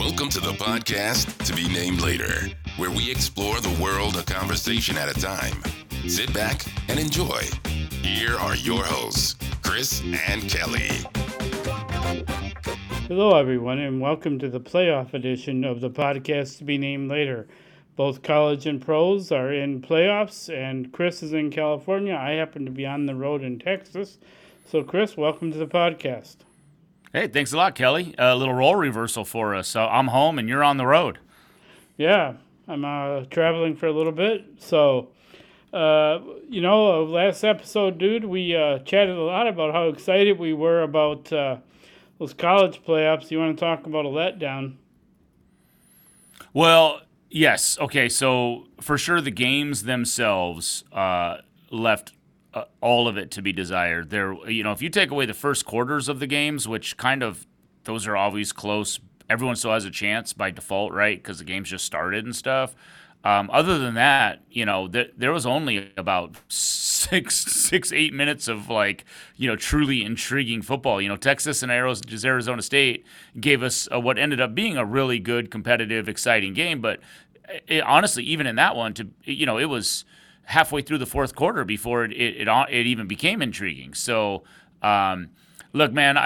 Welcome to the podcast To Be Named Later, where we explore the world a conversation at a time. Sit back and enjoy. Here are your hosts, Chris and Kelly. Hello, everyone, and welcome to the playoff edition of the podcast To Be Named Later. Both college and pros are in playoffs, and Chris is in California. I happen to be on the road in Texas. So, Chris, welcome to the podcast. Hey, thanks a lot, Kelly. A little role reversal for us. So I'm home and you're on the road. Yeah, I'm traveling for a little bit. So, last episode, dude, we chatted a lot about how excited we were about those college playoffs. You want to talk about a letdown? Well, yes. Okay, so for sure the games themselves left all of it to be desired. If you take away the first quarters of the games, which kind of, those are always close. Everyone still has a chance by default, right? Because the game's just started and stuff. Other than that, there was only about 8 minutes of truly intriguing football. Texas and Arizona State gave us what ended up being a really good, competitive, exciting game. But honestly, even in that one, it was halfway through the fourth quarter before it even became intriguing. So, look, man,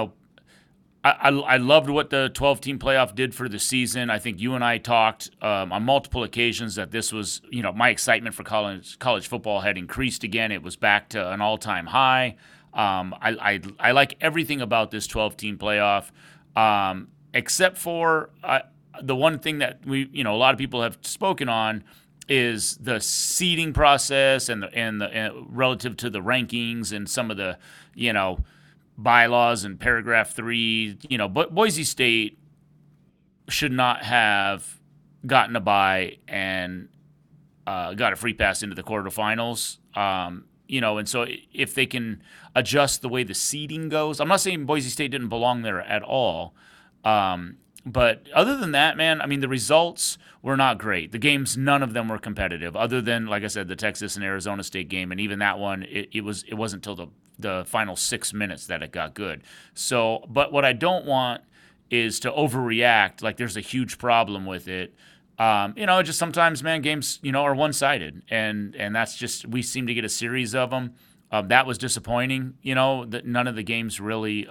I loved what the 12-team playoff did for the season. I think you and I talked on multiple occasions that this was, my excitement for college football had increased again. It was back to an all-time high. I like everything about this 12-team playoff, except for the one thing that a lot of people have spoken on is the seeding process and relative to the rankings and some of the, bylaws and paragraph 3, but Boise State should not have gotten a bye and got a free pass into the quarterfinals. And so if they can adjust the way the seeding goes, I'm not saying Boise State didn't belong there at all. But other than that, man, I mean, the results were not great. The games, none of them were competitive, other than, like I said, the Texas and Arizona State game, and even that one, it wasn't until the final 6 minutes that it got good. So, but what I don't want is to overreact like there's a huge problem with it. Just sometimes, man, games, are one-sided, and that's just, we seem to get a series of them. That was disappointing, that none of the games really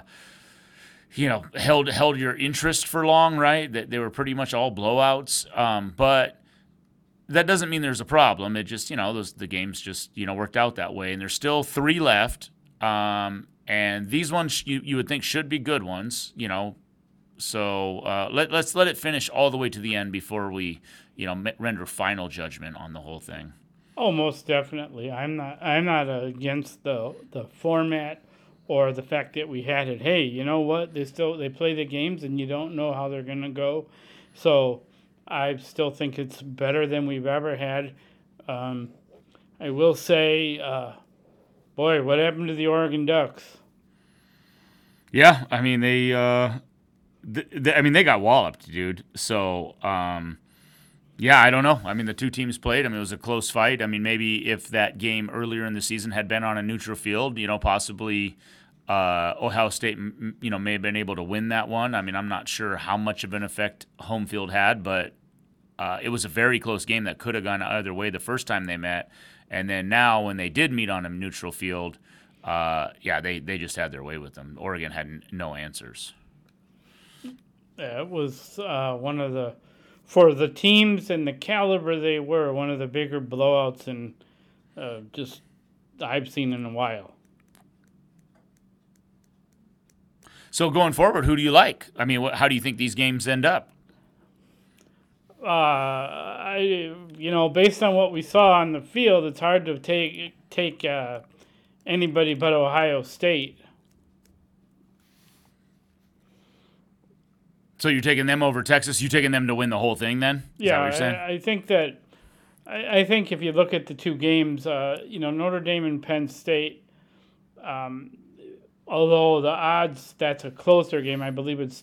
held your interest for long, right? That they were pretty much all blowouts. But that doesn't mean there's a problem. It just, the games just, worked out that way. And there's still 3 left. And these ones you would think should be good ones, So let's let it finish all the way to the end before we, render final judgment on the whole thing. Oh, most definitely. I'm not against the format or the fact that we had it. Hey, you know what? They play the games and you don't know how they're going to go. So I still think it's better than we've ever had. I will say, boy, what happened to the Oregon Ducks? Yeah, I mean they got walloped, dude. So yeah, I don't know. I mean, the two teams played. I mean, it was a close fight. I mean, maybe if that game earlier in the season had been on a neutral field, possibly Ohio State, may have been able to win that one. I mean, I'm not sure how much of an effect home field had, but it was a very close game that could have gone either way the first time they met. And then now when they did meet on a neutral field, they just had their way with them. Oregon had no answers. Yeah, it was one of the, for the teams and the caliber they were, one of the bigger blowouts and just I've seen in a while. So going forward, who do you like? I mean, how do you think these games end up? Based on what we saw on the field, it's hard to take anybody but Ohio State. So you're taking them over Texas? You're taking them to win the whole thing then? Is that what you're saying? I think that. I think if you look at the two games, Notre Dame and Penn State. Although the odds, that's a closer game. I believe it's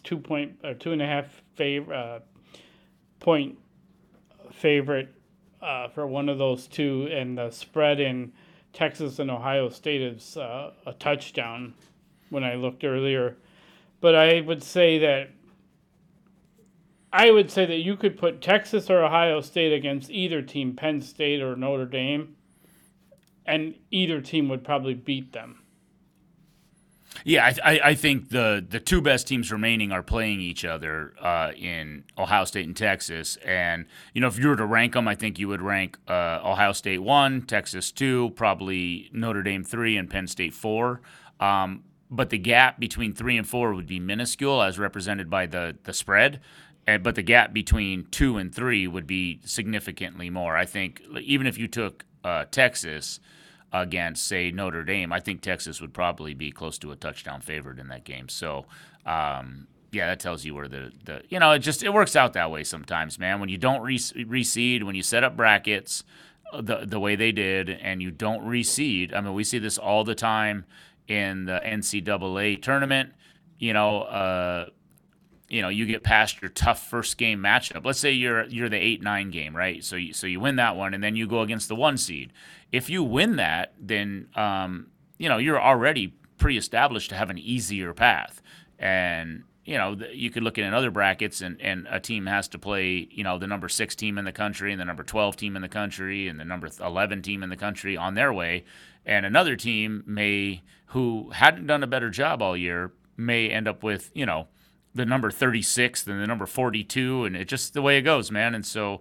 2.5 point favorite for one of those two, and the spread in Texas and Ohio State is a touchdown when I looked earlier. But I would say that I would say that you could put Texas or Ohio State against either team, Penn State or Notre Dame, and either team would probably beat them. Yeah, I think the two best teams remaining are playing each other in Ohio State and Texas. And, if you were to rank them, I think you would rank Ohio State 1, Texas 2, probably Notre Dame 3, and Penn State 4. But the gap between 3 and 4 would be minuscule as represented by the spread. But the gap between 2 and 3 would be significantly more. I think even if you took Texas against, say, Notre Dame, I think Texas would probably be close to a touchdown favorite in that game. So, yeah, that tells you where it works out that way sometimes, man. When you don't reseed, when you set up brackets the way they did, and you don't reseed, I mean, we see this all the time in the NCAA tournament. You get past your tough first game matchup. Let's say you're the 8-9 game, right? So you win that one, and then you go against the 1 seed. If you win that, then you're already pre-established to have an easier path. And you could look at in other brackets, and a team has to play the number 6 team in the country, and the number 12 team in the country, and the number 11 team in the country on their way, and another team who hadn't done a better job all year may end up with the number 36 and the number 42, and it's just the way it goes, man. And so,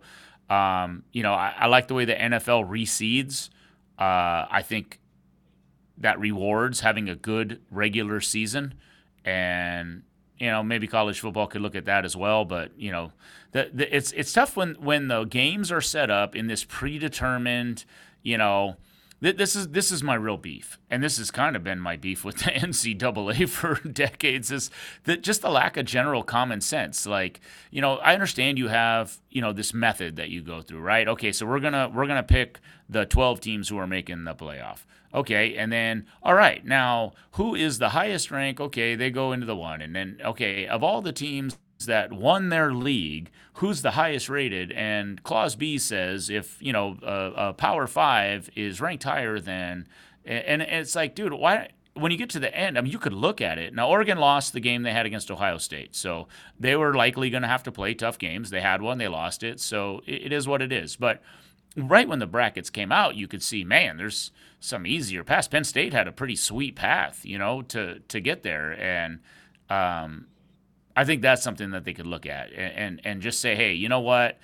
I like the way the NFL reseeds. I think that rewards having a good regular season, and maybe college football could look at that as well. But it's tough when the games are set up in this predetermined, This is my real beef, and this has kind of been my beef with the NCAA for decades, is that just the lack of general common sense. Like, I understand you have, this method that you go through, right? Okay, so we're gonna pick the 12 teams who are making the playoff. Okay, and then, all right, now who is the highest rank? Okay, they go into the 1, and then, okay, of all the teams that won their league, who's the highest rated? And Clause B says if a Power 5 is ranked higher than, and it's like, dude, why? When you get to the end, I mean, you could look at it. Now, Oregon lost the game they had against Ohio State, so they were likely going to have to play tough games. They had one, they lost it, so it is what it is. But right when the brackets came out, you could see, man, there's some easier paths. Penn State had a pretty sweet path, to get there, and I think that's something that they could look at and just say, hey, you know what?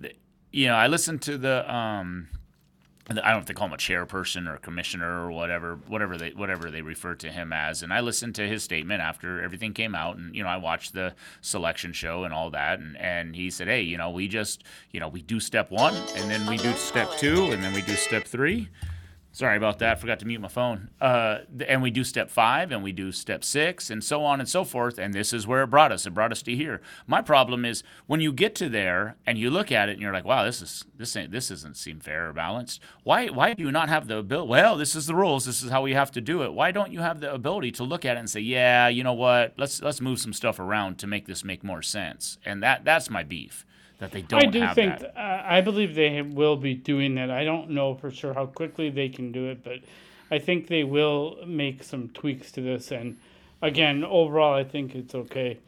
I listened to the I don't know if they call him a chairperson or a commissioner or whatever they refer to him as, and I listened to his statement after everything came out, and I watched the selection show and all that, and he said, hey, we just we do step 1, and then we do step 2, and then we do step 3. Sorry about that. Forgot to mute my phone. And we do step 5, and we do step 6, and so on and so forth. And this is where it brought us. It brought us to here. My problem is when you get to there and you look at it and you're like, wow, this doesn't seem fair or balanced. Why do you not have the ability? Well, this is the rules. This is how we have to do it. Why don't you have the ability to look at it and say, yeah, you know what? Let's move some stuff around to make this make more sense. And that's my beef. That they don't have that. I believe they will be doing that. I don't know for sure how quickly they can do it, but I think they will make some tweaks to this. And again, overall, I think it's okay.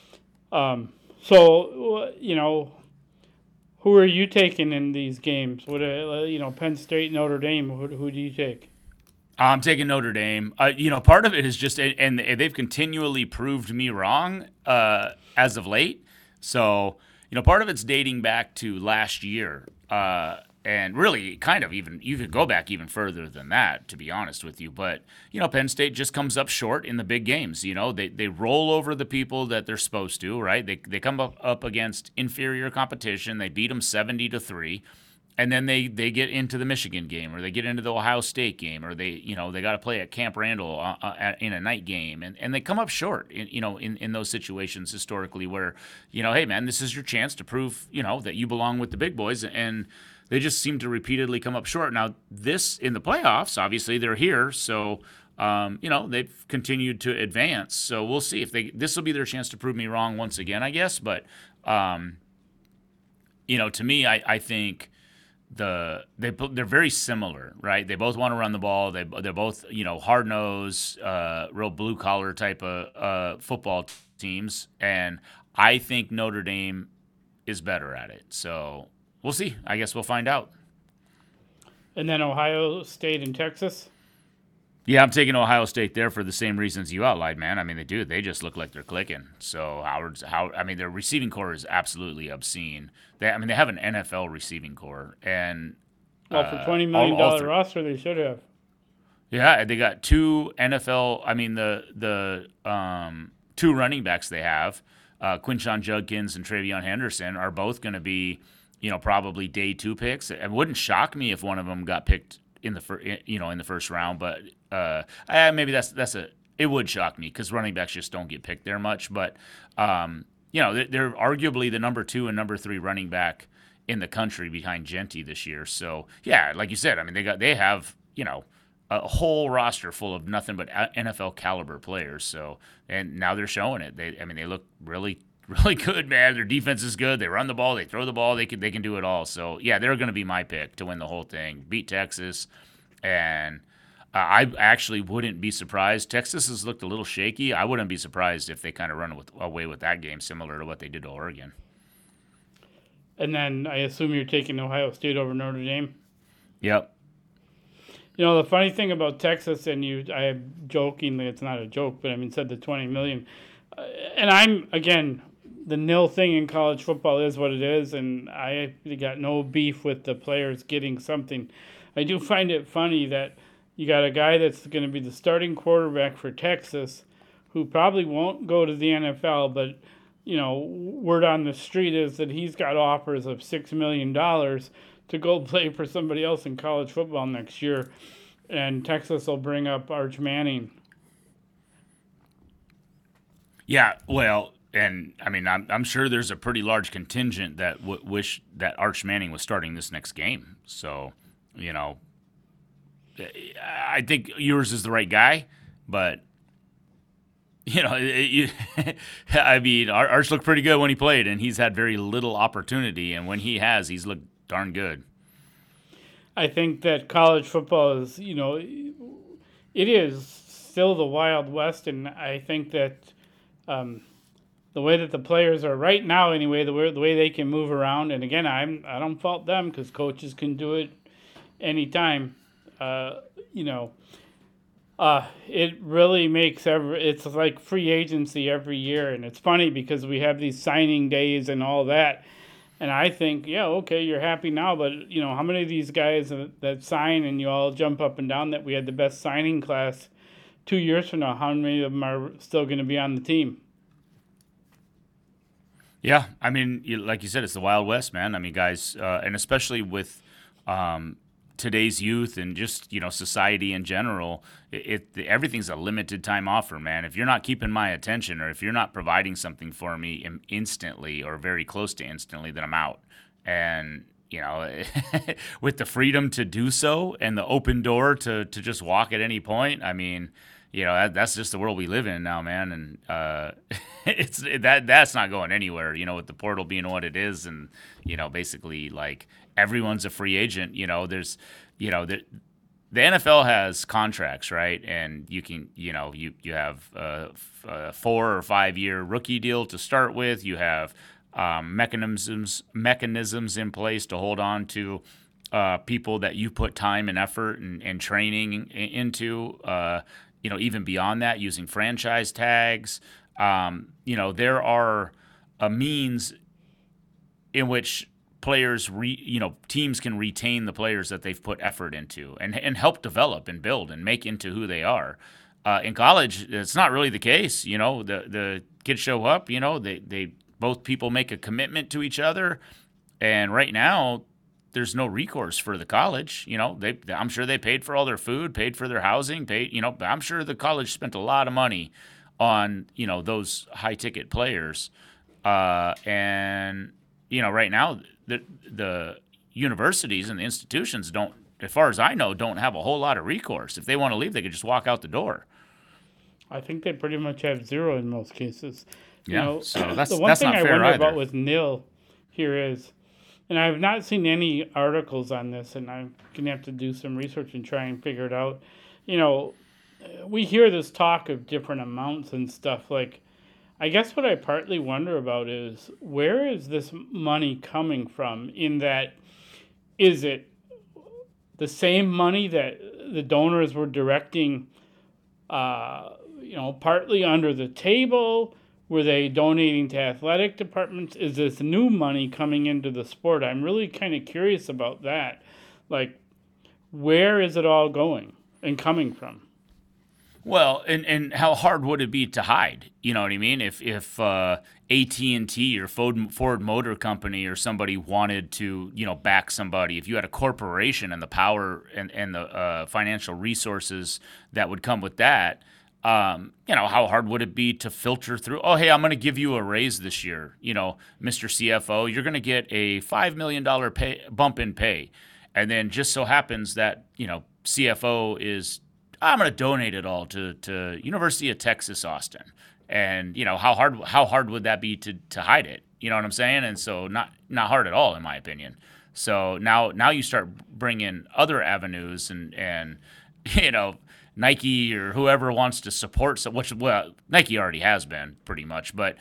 So, who are you taking in these games? Penn State, Notre Dame. Who do you take? I'm taking Notre Dame. Part of it is just, and they've continually proved me wrong as of late. So. Part of it's dating back to last year, and really kind of even, you could go back even further than that, to be honest with you. But, Penn State just comes up short in the big games. They roll over the people that they're supposed to, right? They come up against inferior competition. They beat them 70-3. And then they get into the Michigan game, or they get into the Ohio State game, or they got to play at Camp Randall in a night game, and they come up short in those situations historically where hey man, this is your chance to prove that you belong with the big boys, and they just seem to repeatedly come up short. Now this in the playoffs, obviously they're here, so they've continued to advance. So we'll see if this will be their chance to prove me wrong once again, I guess. But to me, I think. They're very similar, right? They both want to run the ball. They're both hard nosed, real blue collar type of football teams, and I think Notre Dame is better at it. So we'll see. I guess we'll find out. And then Ohio State and Texas. Yeah, I'm taking Ohio State there for the same reasons you outlined, man. I mean, they do. They just look like they're clicking. So their receiving core is absolutely obscene. They have an NFL receiving core, and Well, for $20 million roster, they should have. Yeah, they got two NFL. I mean, the two running backs they have, Quinshon Judkins and Travion Henderson, are both going to be, probably day 2 picks. It wouldn't shock me if one of them got picked in the first round, but maybe it would shock me because running backs just don't get picked there much. But they're arguably the number 2 and number 3 running back in the country behind Genty this year. So yeah, like you said, I mean they have a whole roster full of nothing but NFL caliber players. So, and now they're showing it. They look really, really good, man. Their defense is good. They run the ball. They throw the ball. They can do it all. So, yeah, they're going to be my pick to win the whole thing. Beat Texas. And I actually wouldn't be surprised. Texas has looked a little shaky. I wouldn't be surprised if they kind of run away with that game, similar to what they did to Oregon. And then I assume you're taking Ohio State over Notre Dame? Yep. The funny thing about Texas, and I'm jokingly, it's not a joke, but said the $20 million. And I'm, again, the nil thing in college football is what it is, and I got no beef with the players getting something. I do find it funny that you got a guy that's going to be the starting quarterback for Texas who probably won't go to the NFL, but, word on the street is that he's got offers of $6 million to go play for somebody else in college football next year, and Texas will bring up Arch Manning. Yeah, well, and I'm sure there's a pretty large contingent that wish that Arch Manning was starting this next game. So, I think yours is the right guy, but Arch looked pretty good when he played, and he's had very little opportunity, and when he has, he's looked darn good. I think that college football is, it is still the Wild West, and I think that the way that the players are right now, anyway, the way they can move around, and again, I don't fault them because coaches can do it anytime. It really makes it's like free agency every year, and it's funny because we have these signing days and all that. And I think, yeah, okay, you're happy now, but, how many of these guys that sign and you all jump up and down that we had the best signing class 2 years from now, how many of them are still going to be on the team? Yeah, like you said, it's the Wild West, man. Guys, and especially with today's youth and just, society in general, everything's a limited time offer, man. If you're not keeping my attention or if you're not providing something for me instantly or very close to instantly, then I'm out. And, with the freedom to do so and the open door to just walk at any point, that's just the world we live in now, man. And that's not going anywhere, with the portal being what it is. And, basically like everyone's a free agent. There's, the NFL has contracts, right? And you can, you have a 4 or 5 year rookie deal to start with. You have mechanisms in place to hold on to people that you put time and effort and training into. Even beyond that, using franchise tags. There are a means in which players, teams can retain the players that they've put effort into and help develop and build and make into who they are. In college, it's not really the case. The kids show up, they both people make a commitment to each other. And right now, there's no recourse for the college. I'm sure they paid for all their food, paid for their housing, I'm sure the college spent a lot of money on, those high ticket players. And right now, the universities and the institutions don't, as far as I know, don't have a whole lot of recourse. If they want to leave, they could just walk out the door. I think they pretty much have zero in most cases. Yeah, so that's the one thing not I fair wonder either. about with Nil here is, and I've not seen any articles on this, and I'm going to have to do some research and try and figure it out. We hear this talk of different amounts and stuff. Like, I guess what I partly wonder about is where is this money coming from? In that, is it the same money that the donors were directing, partly under the table? Were they donating to athletic departments? Is this new money coming into the sport? I'm really kind of curious about that. Like, where is it all going and coming from? Well, and how hard would it be to hide? You know what I mean? If AT&T or Ford Motor Company or somebody wanted to, back somebody, if you had a corporation and the power and the financial resources that would come with that, how hard would it be to filter through? Oh, hey, I'm going to give you a raise this year. Mr. CFO, you're going to get a $5 million bump in pay. And then just so happens that, CFO is, I'm going to donate it all to University of Texas, Austin. And, how hard would that be to hide it? You know what I'm saying? And so not hard at all, in my opinion. So now you start bringing other avenues and Nike or whoever wants to support, which Nike already has been pretty much, but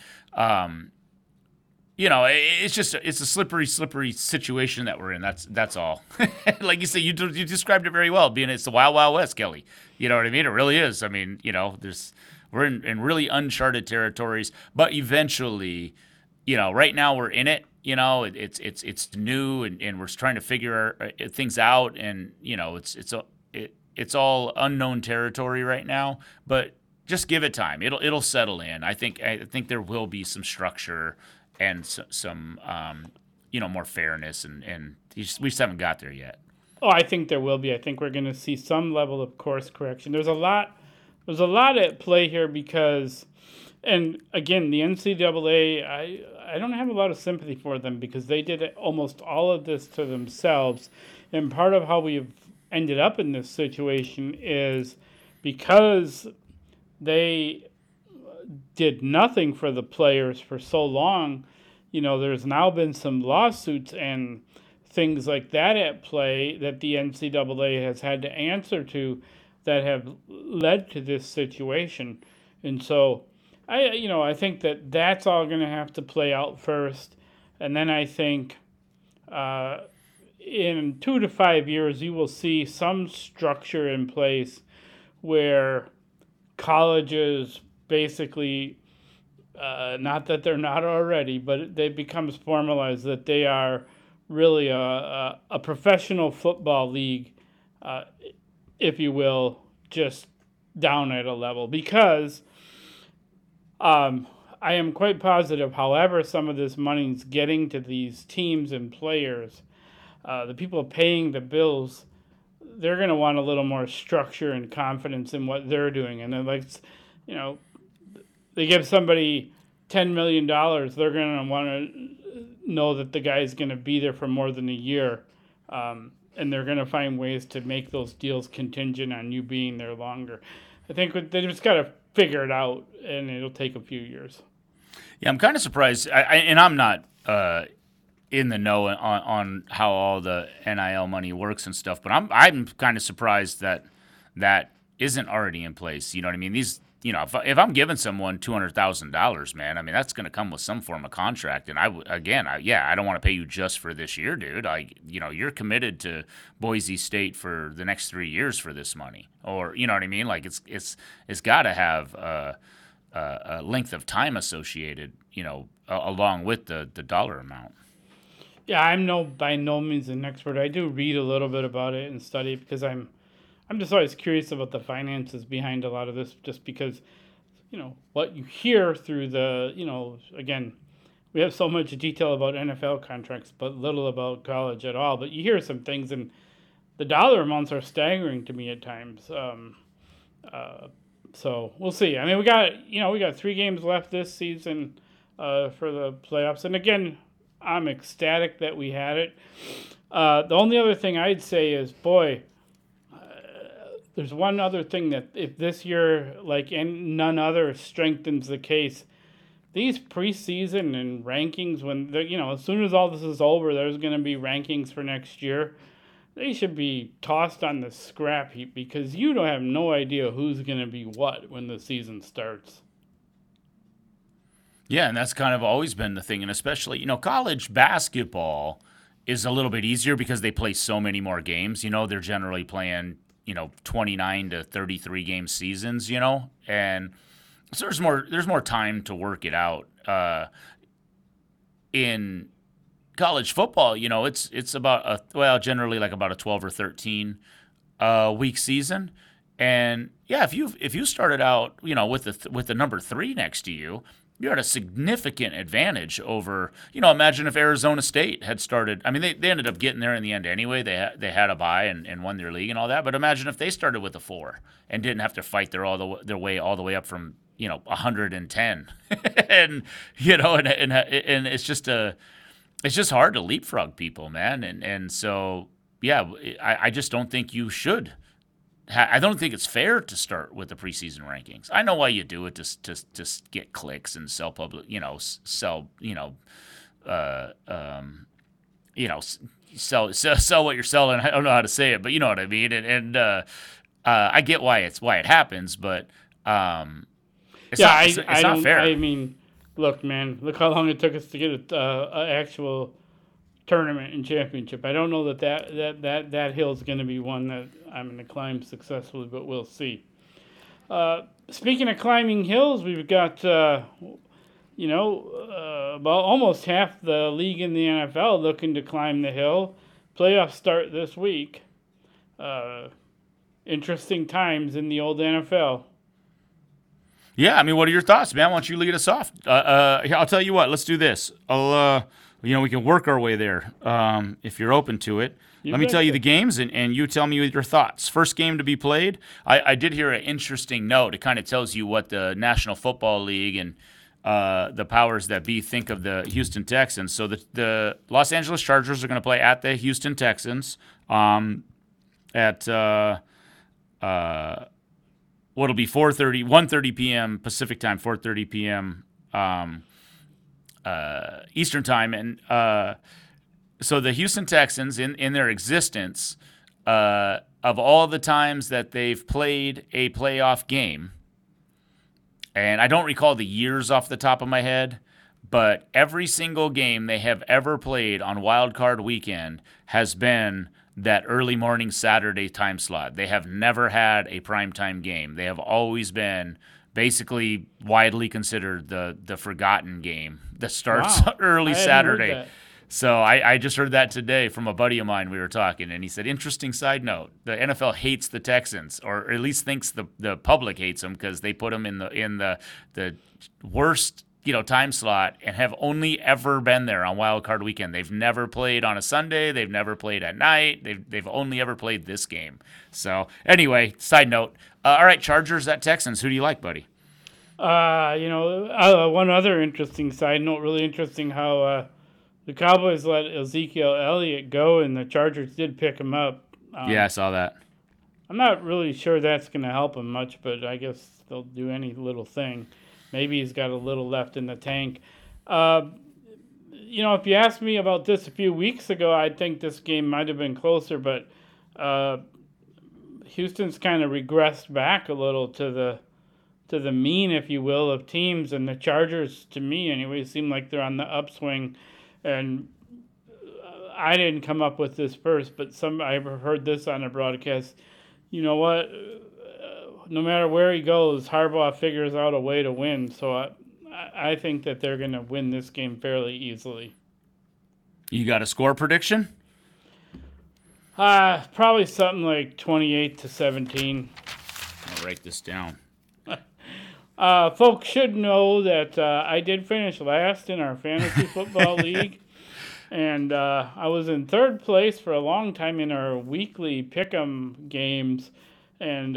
it's a slippery situation that we're in. That's all. Like you say, you described it very well. It's the Wild Wild West, Kelly. You know what I mean? It really is. I mean, we're in really uncharted territories, but eventually, right now we're in it. It's new and we're trying to figure things out, and it's all unknown territory right now. But just give it time. It'll settle in. I think there will be some structure and some more fairness, and we just haven't got there yet. Oh, I think there will be. I think we're going to see some level of course correction. There's a lot at play here because, and again, the NCAA, I don't have a lot of sympathy for them because they did almost all of this to themselves, and part of how we've ended up in this situation is because they did nothing for the players for so long. There's now been some lawsuits and things like that at play that the NCAA has had to answer to that have led to this situation. And so I think that's all going to have to play out first. And then I think in 2 to 5 years, you will see some structure in place where colleges basically, not that they're not already, but it becomes formalized that they are really a professional football league, if you will, just down at a level. Because I am quite positive, however some of this money's getting to these teams and players, the people paying the bills, they're going to want a little more structure and confidence in what they're doing. And then, they give somebody $10 million, they're going to want to know that the guy's going to be there for more than a year. And they're going to find ways to make those deals contingent on you being there longer. I think they just got to figure it out, and it'll take a few years. Yeah, I'm kind of surprised, and I'm not in the know on how all the NIL money works and stuff, but I'm kind of surprised that isn't already in place. You know what I mean? These, if I'm giving someone $200,000, man, I mean that's going to come with some form of contract. And I don't want to pay you just for this year, dude. You're committed to Boise State for the next 3 years for this money, or you know what I mean? Like it's got to have a length of time associated, along with the dollar amount. Yeah, I'm by no means an expert. I do read a little bit about it and study because I'm just always curious about the finances behind a lot of this, just because, what you hear through the, again, we have so much detail about NFL contracts, but little about college at all. But you hear some things, and the dollar amounts are staggering to me at times. So we'll see. I mean, we got 3 games left this season for the playoffs. And again, I'm ecstatic that we had it. The only other thing I'd say is, there's one other thing that if this year, like none other, strengthens the case, these preseason and rankings, when as soon as all this is over, there's going to be rankings for next year. They should be tossed on the scrap heap because you don't have no idea who's going to be what when the season starts. Yeah, and that's kind of always been the thing. And especially, college basketball is a little bit easier because they play so many more games. They're generally playing, 29 to 33 game seasons, and so there's more time to work it out. In college football, it's about generally like about a 12 or 13 week season. And yeah, if you started out, with the number 3 next to you, you're at a significant advantage over, imagine if Arizona State had started. I mean, they ended up getting there in the end anyway. They had a bye and won their league and all that. But imagine if they started with a 4 and didn't have to fight their way all the way up from 110, and and it's just hard to leapfrog people, man. And so yeah, I just don't think you should. I don't think it's fair to start with the preseason rankings. I know why you do it to get clicks and sell public, sell sell what you're selling. I don't know how to say it, but you know what I mean. And I get why it happens, but it's not fair. I mean, look, man, look how long it took us to get an actual tournament and championship. I don't know that hill's going to be one that I'm going to climb successfully, but we'll see. Speaking of climbing hills, we've got about almost half the league in the NFL looking to climb the hill. Playoffs start this week. Interesting times in the old NFL. Yeah, I mean, what are your thoughts, man? Why don't you lead us off? I'll tell you what. Let's do this. We can work our way there if you're open to it. Let me tell you the games, and you tell me your thoughts. First game to be played. I did hear an interesting note. It kind of tells you what the National Football League and the powers that be think of the Houston Texans. So the Los Angeles Chargers are going to play at the Houston Texans at what'll be 1:30 p.m. Pacific time, 4:30 p.m. Eastern time, and so the Houston Texans, in their existence, of all the times that they've played a playoff game, and I don't recall the years off the top of my head, but every single game they have ever played on Wild Card Weekend has been that early morning Saturday time slot. They have never had a primetime game. They have always been basically widely considered the forgotten game that starts early Saturday. So I just heard that today from a buddy of mine. We were talking, and he said, interesting side note, the NFL hates the Texans, or at least thinks the public hates them because they put them in the worst time slot and have only ever been there on Wild Card Weekend. They've never played on a Sunday. They've never played at night. They've only ever played this game. So anyway, side note. All right, Chargers at Texans. Who do you like, buddy? One other interesting side note, really interesting how the Cowboys let Ezekiel Elliott go and the Chargers did pick him up. Yeah, I saw that. I'm not really sure that's going to help him much, but I guess they'll do any little thing. Maybe he's got a little left in the tank. If you asked me about this a few weeks ago, I think this game might have been closer, but Houston's kind of regressed back a little to the mean, if you will, of teams, and the Chargers, to me anyway, seem like they're on the upswing. And I didn't come up with this first, but I heard this on a broadcast. You know what? No matter where he goes, Harbaugh figures out a way to win. So I think that they're going to win this game fairly easily. You got a score prediction? Probably something like 28-17. I'll write this down. Folks should know that I did finish last in our fantasy football league. And I was in third place for a long time in our weekly pick'em games. And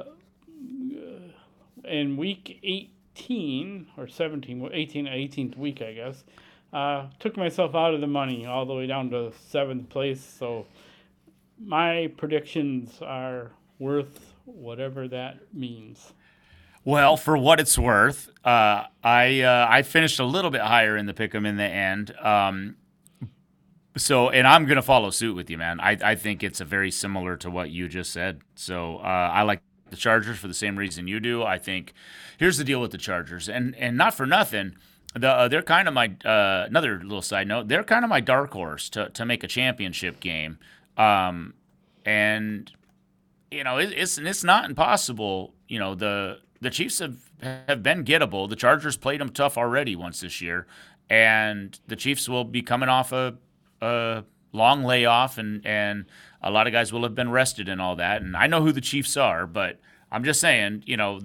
in week 18 or 17, 18th week, I guess, took myself out of the money all the way down to 7th place. So my predictions are worth whatever that means. Well, for what it's worth, I finished a little bit higher in the pick'em in the end. And I'm going to follow suit with you, man. I think it's a very similar to what you just said. So I like the Chargers for the same reason you do. I think here's the deal with the Chargers, and not for nothing. They're kind of my another little side note. They're kind of my dark horse to make a championship game, and it's not impossible. The Chiefs have been gettable. The Chargers played them tough already once this year, and the Chiefs will be coming off a long layoff, and a lot of guys will have been rested and all that. And I know who the Chiefs are, but I'm just saying,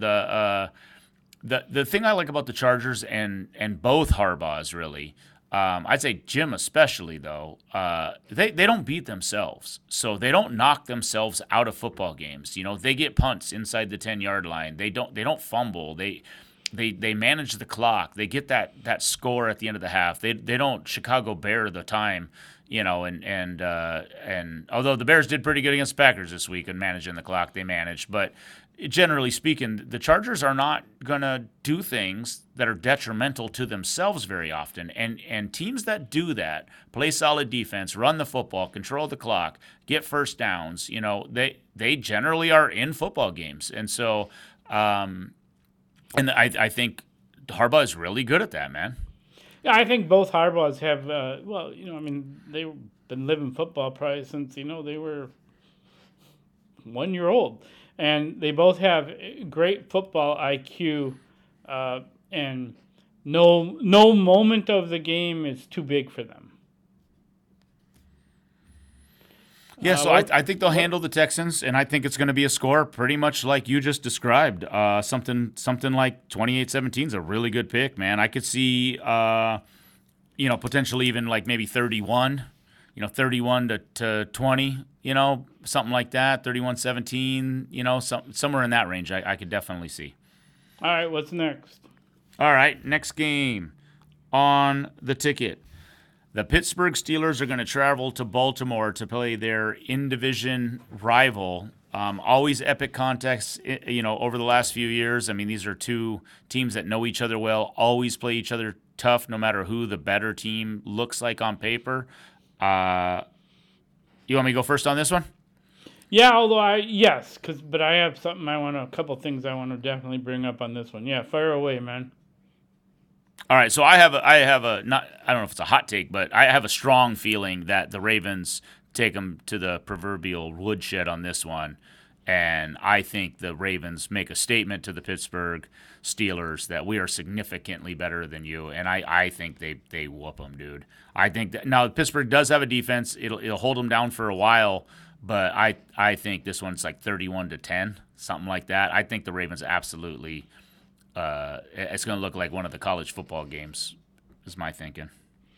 the thing I like about the Chargers and both Harbaughs really, I'd say Jim especially though, they don't beat themselves, so they don't knock themselves out of football games. They get punts inside the 10-yard line. They don't fumble. They manage the clock. They get that score at the end of the half. They don't Chicago Bear the time. And although the Bears did pretty good against the Packers this week and managing the clock, they managed, but generally speaking, the Chargers are not going to do things that are detrimental to themselves very often. And teams that do that, play solid defense, run the football, control the clock, get first downs, they generally are in football games. And so, and I think Harbaugh is really good at that, man. Yeah, I think both Harbaughs have, they've been living football probably since, they were 1 year old. And they both have great football IQ, and no moment of the game is too big for them. Yeah, so I think they'll handle the Texans, and I think it's going to be a score pretty much like you just described. Something like 28-17 is a really good pick, man. I could see, potentially even like maybe 31, 31 to 20, something like that, 31-17, somewhere in that range I could definitely see. All right, what's next? All right, next game on the ticket. The Pittsburgh Steelers are going to travel to Baltimore to play their in-division rival. Always epic contests, over the last few years. I mean, these are two teams that know each other well, always play each other tough no matter who the better team looks like on paper. You want me to go first on this one? Yeah, but I have a couple things I want to definitely bring up on this one. Yeah, fire away, man. All right, so I have a not, I don't know if it's a hot take, but I have a strong feeling that the Ravens take them to the proverbial woodshed on this one, and I think the Ravens make a statement to the Pittsburgh Steelers that we are significantly better than you, and I think they whoop them, dude. I think that now Pittsburgh does have a defense; it'll hold them down for a while, but I think this one's like 31-10, something like that. I think the Ravens absolutely. It's going to look like one of the college football games, is my thinking.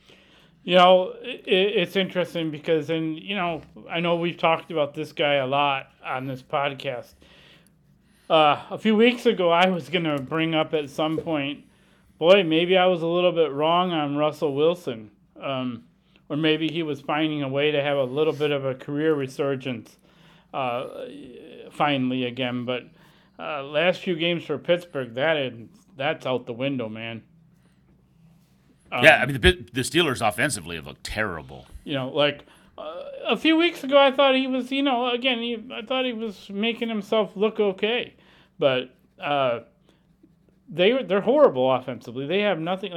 It's interesting because, I know we've talked about this guy a lot on this podcast. A few weeks ago, I was going to bring up at some point, boy, maybe I was a little bit wrong on Russell Wilson. Or maybe he was finding a way to have a little bit of a career resurgence finally again, but last few games for Pittsburgh, that's out the window, man. Yeah, I mean, the Steelers offensively have looked terrible. A few weeks ago, I thought he was, I thought he was making himself look okay. But they're horrible offensively. They have nothing.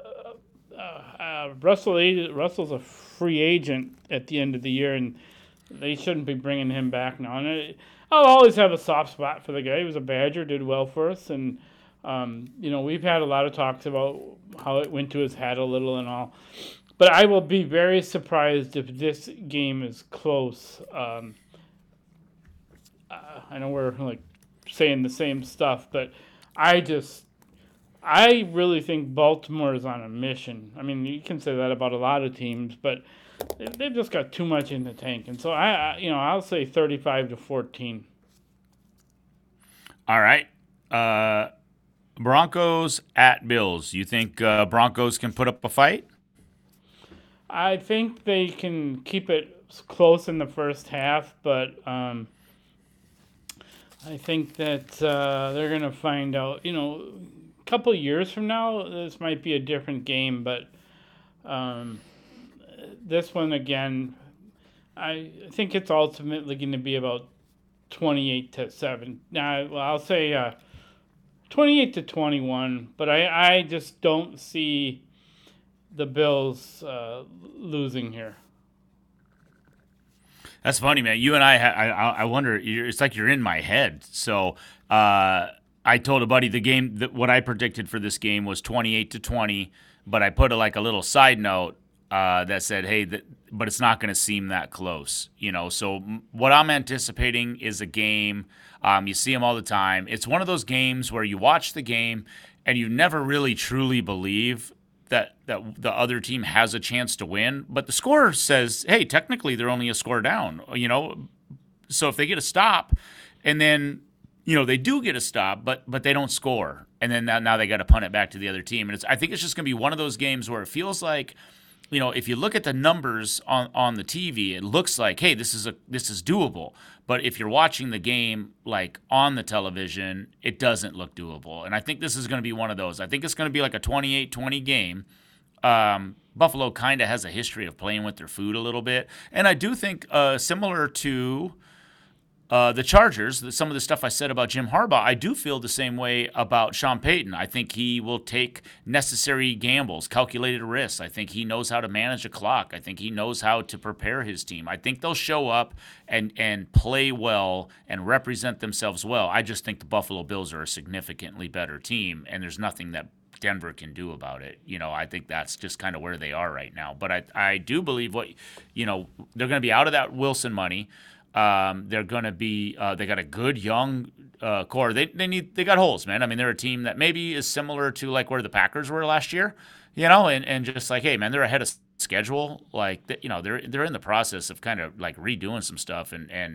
Russell's a free agent at the end of the year, and they shouldn't be bringing him back now. And I'll always have a soft spot for the guy. He was a Badger, did well for us, and we've had a lot of talks about how it went to his head a little and all. But I will be very surprised if this game is close. I know we're saying the same stuff, but I really think Baltimore is on a mission. I mean, you can say that about a lot of teams, but they've just got too much in the tank, and so I'll say 35-14. All right, Broncos at Bills. You think Broncos can put up a fight? I think they can keep it close in the first half, but I think that they're going to find out. A couple years from now, this might be a different game, but this one again, I think it's ultimately going to be about 28-7. Now, I'll say 28-21, but I just don't see the Bills losing here. That's funny, man. You and I wonder. It's like you're in my head. So I told a buddy the game that what I predicted for this game was 28-20, but I put a little side note that said, "Hey, but it's not going to seem that close." So what I'm anticipating is a game. You see them all the time. It's one of those games where you watch the game and you never really truly believe that the other team has a chance to win, but the score says, hey, technically they're only a score down, So if they get a stop, and then they do get a stop, but they don't score, and then now they got to punt it back to the other team, and I think it's just going to be one of those games where it feels like, if you look at the numbers on the TV, it looks like, hey, this is doable. But if you're watching the game on the television, it doesn't look doable. And I think this is going to be one of those. I think it's going to be like a 28-20 game. Buffalo kind of has a history of playing with their food a little bit. And I do think similar to the Chargers, some of the stuff I said about Jim Harbaugh, I do feel the same way about Sean Payton. I think he will take necessary gambles, calculated risks. I think he knows how to manage a clock. I think he knows how to prepare his team. I think they'll show up and play well and represent themselves well. I just think the Buffalo Bills are a significantly better team, and there's nothing that Denver can do about it. I think that's just kind of where they are right now. But I do believe they're going to be out of that Wilson money. They're going to be. They got a good young core. They got holes, man. I mean, they're a team that maybe is similar to where the Packers were last year, and just hey, man, they're ahead of schedule. They're in the process of kind of redoing some stuff, and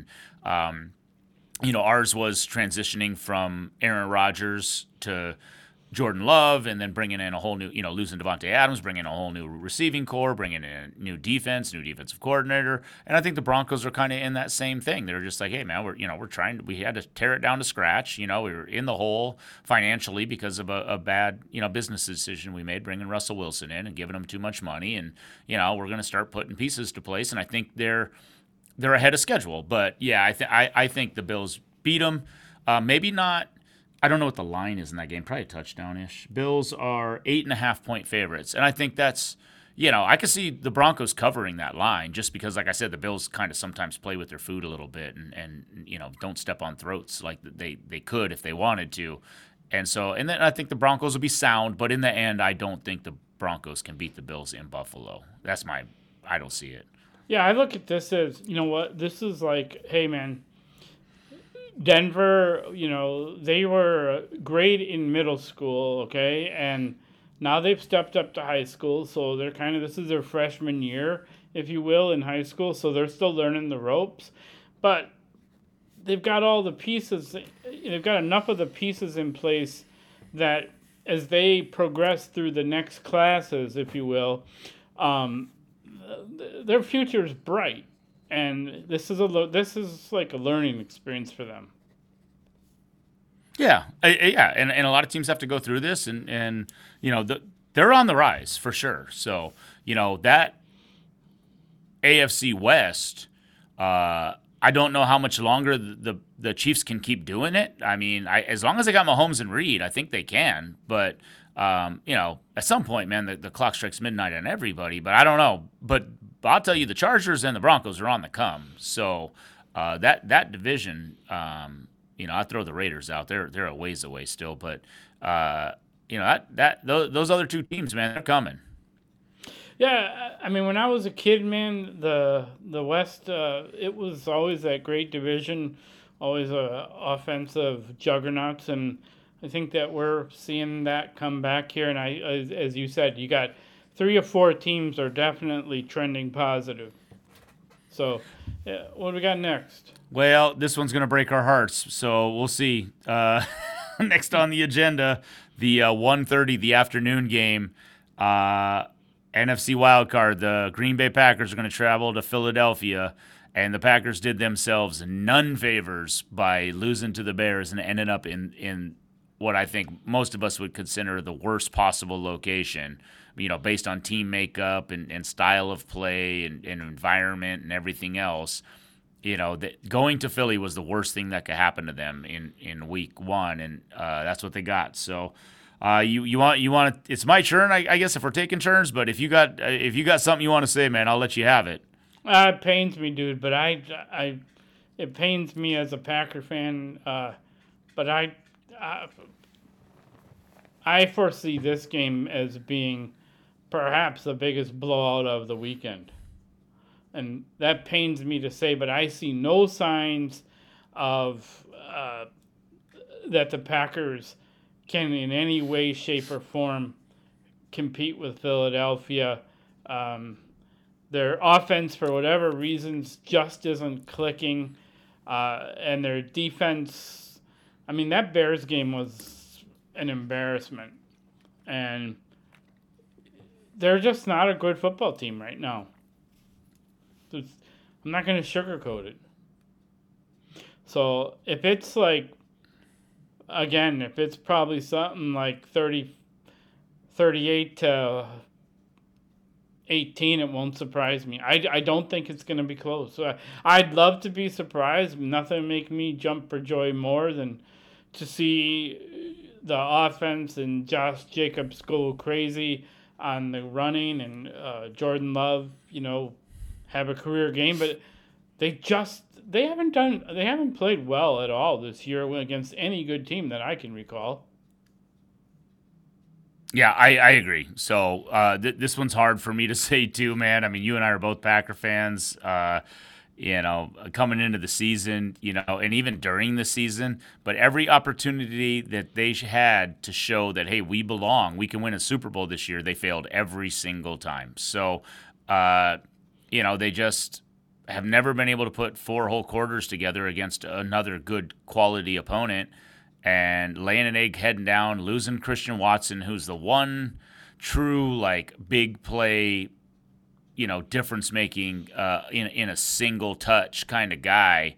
ours was transitioning from Aaron Rodgers to Jordan Love, and then bringing in a whole new, losing Devontae Adams, bringing in a whole new receiving core, bringing in a new defensive coordinator, and I think the Broncos are kind of in that same thing. They're just hey man, we're trying. We had to tear it down to scratch. We were in the hole financially because of a bad business decision we made, bringing Russell Wilson in and giving him too much money, and we're going to start putting pieces to place, and I think they're ahead of schedule. But yeah, I think the Bills beat them. Maybe not. I don't know what the line is in that game. Probably a touchdown-ish. Bills are 8.5-point favorites. And I think that's, I could see the Broncos covering that line just because, like I said, the Bills kind of sometimes play with their food a little bit and don't step on throats like they could if they wanted to. And then I think the Broncos will be sound. But in the end, I don't think the Broncos can beat the Bills in Buffalo. I don't see it. Yeah, I look at this as, this is hey, man, Denver, they were great in middle school, okay? And now they've stepped up to high school, so they're this is their freshman year, if you will, in high school, so they're still learning the ropes. But they've got all the pieces, they've got enough of the pieces in place that as they progress through the next classes, if you will, their future is bright. And this is like a learning experience for them. Yeah, and a lot of teams have to go through this, and they're on the rise for sure. So that AFC West, I don't know how much longer the Chiefs can keep doing it. I mean, as long as they got Mahomes and Reed, I think they can. But at some point, man, the clock strikes midnight on everybody. But I don't know. But I'll tell you, the Chargers and the Broncos are on the come. So that division, I throw the Raiders out. They're a ways away still. But those other two teams, man, they're coming. Yeah, I mean, when I was a kid, man, the West, it was always that great division, always offensive juggernauts, and I think that we're seeing that come back here. And as you said, you got 3 or 4 teams are definitely trending positive. So, what do we got next? Well, this one's going to break our hearts, so we'll see. Next on the agenda, the 1:30, the afternoon game, NFC wildcard. The Green Bay Packers are going to travel to Philadelphia, and the Packers did themselves none favors by losing to the Bears and ended up in what I think most of us would consider the worst possible location, based on team makeup and style of play and environment and everything else. that going to Philly was the worst thing that could happen to them in week one, and that's what they got. So you want it's my turn, I guess, if we're taking turns. But if you got something you want to say, man, I'll let you have it. It pains me, dude, but it pains me as a Packer fan. But I foresee this game as being perhaps the biggest blowout of the weekend. And that pains me to say, but I see no signs of that the Packers can in any way, shape, or form compete with Philadelphia. Their offense, for whatever reasons, just isn't clicking. And their defense, I mean, that Bears game was an embarrassment. And they're just not a good football team right now. I'm not going to sugarcoat it. So if it's like, again, if it's probably something like 38 to 18, it won't surprise me. I don't think it's going to be close. I'd love to be surprised. Nothing would make me jump for joy more than to see the offense and Josh Jacobs go crazy on the running and Jordan Love, have a career game, but they haven't played well at all this year against any good team that I can recall. Yeah, I agree. So this one's hard for me to say too, man. I mean, you and I are both Packer fans. Coming into the season, and even during the season, but every opportunity that they had to show that, hey, we belong, we can win a Super Bowl this year, they failed every single time. So, they just have never been able to put 4 whole quarters together against another good quality opponent, and laying an egg heading down, losing Christian Watson, who's the one true, big play, difference making in a single touch kind of guy.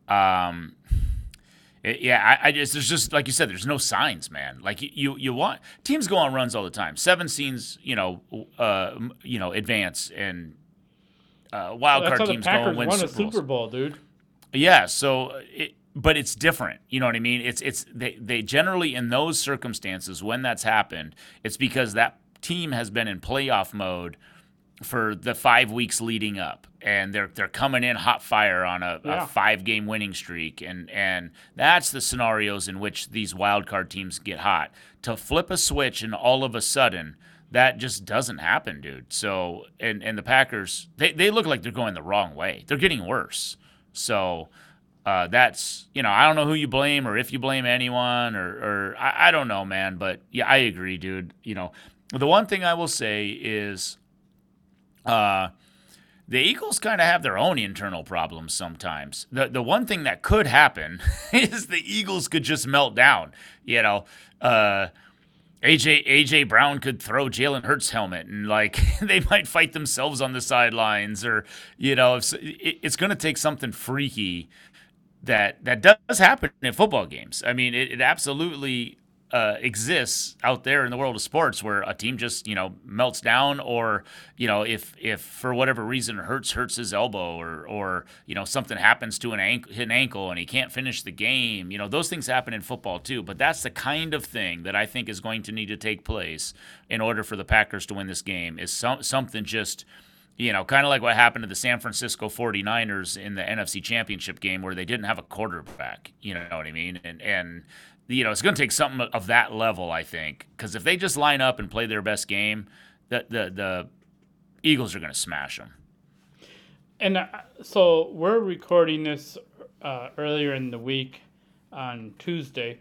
There's just, like you said, there's no signs, man. Like you want teams go on runs all the time. 7 scenes, advance, and wild card teams go and win Super Bowls. Super Bowl, dude. Yeah, so but it's different. You know what I mean? They generally, in those circumstances, when that's happened, it's because that team has been in playoff mode for the 5 weeks leading up, and they're coming in hot fire on a 5-game winning streak, and that's the scenarios in which these wild card teams get hot. To flip a switch and all of a sudden, that just doesn't happen, dude. So, and the Packers, they look like they're going the wrong way. They're getting worse. So that's, I don't know who you blame or if you blame anyone or I don't know, man. But yeah, I agree, dude. The one thing I will say is the Eagles kind of have their own internal problems sometimes. The one thing that could happen is the Eagles could just melt down. AJ Brown could throw Jalen Hurts' helmet, and they might fight themselves on the sidelines, or it's going to take something freaky that does happen in football games. I mean, it absolutely exists out there in the world of sports where a team just melts down, or if for whatever reason hurts his elbow, or something happens to an ankle and he can't finish the game. Those things happen in football too, but that's the kind of thing that I think is going to need to take place in order for the Packers to win this game. Is something just kind of like what happened to the San Francisco 49ers in the NFC Championship game, where they didn't have a quarterback. You know what I mean? And it's going to take something of that level, I think, because if they just line up and play their best game, the Eagles are going to smash them. And so we're recording this earlier in the week on Tuesday.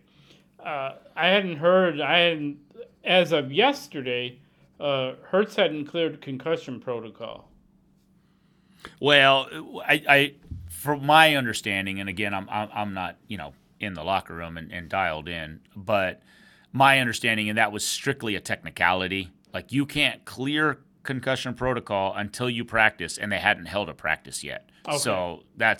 As of yesterday, Hurts hadn't cleared concussion protocol. Well, I from my understanding, and again, I'm not in the locker room and dialed in, but my understanding, and that was strictly a technicality. Like, you can't clear concussion protocol until you practice, and they hadn't held a practice yet. Okay. So that's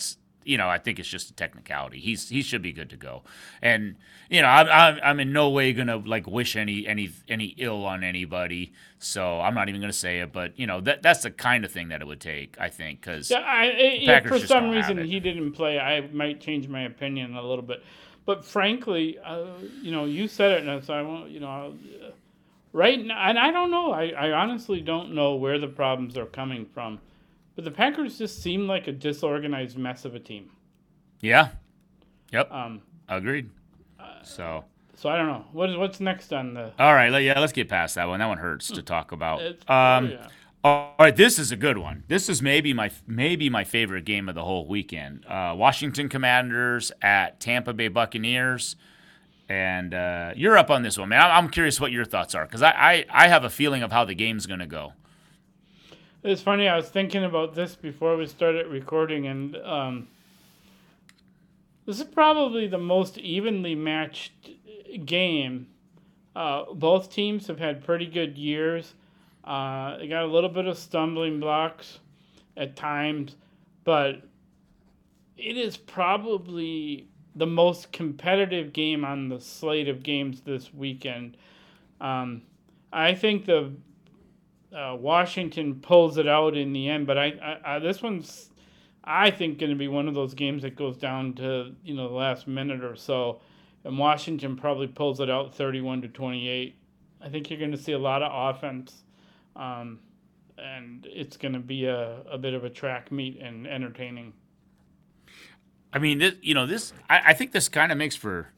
I think it's just a technicality. He should be good to go. And I'm in no way gonna like wish any ill on anybody. So I'm not even gonna say it. But that's the kind of thing that it would take, I think, because if for some reason he didn't play, I might change my opinion a little bit. But frankly, you said it, and so I won't. Right now, and I don't know. I honestly don't know where the problems are coming from. But the Packers just seem like a disorganized mess of a team. Yeah. Yep. Agreed. So I don't know. What's next on the... All right. Let's get past that one. That one hurts to talk about. Yeah. All right. This is a good one. This is maybe my favorite game of the whole weekend. Washington Commanders at Tampa Bay Buccaneers. And you're up on this one, man. I'm curious what your thoughts are, because I have a feeling of how the game's going to go. It's funny, I was thinking about this before we started recording, and this is probably the most evenly matched game. Both teams have had pretty good years. They got a little bit of stumbling blocks at times, but it is probably the most competitive game on the slate of games this weekend. I think the Washington pulls it out in the end, but I this one's, I think, going to be one of those games that goes down to the last minute or so, and Washington probably pulls it out 31-28. I think you're going to see a lot of offense, and it's going to be a bit of a track meet and entertaining. I mean, I think this kind of makes for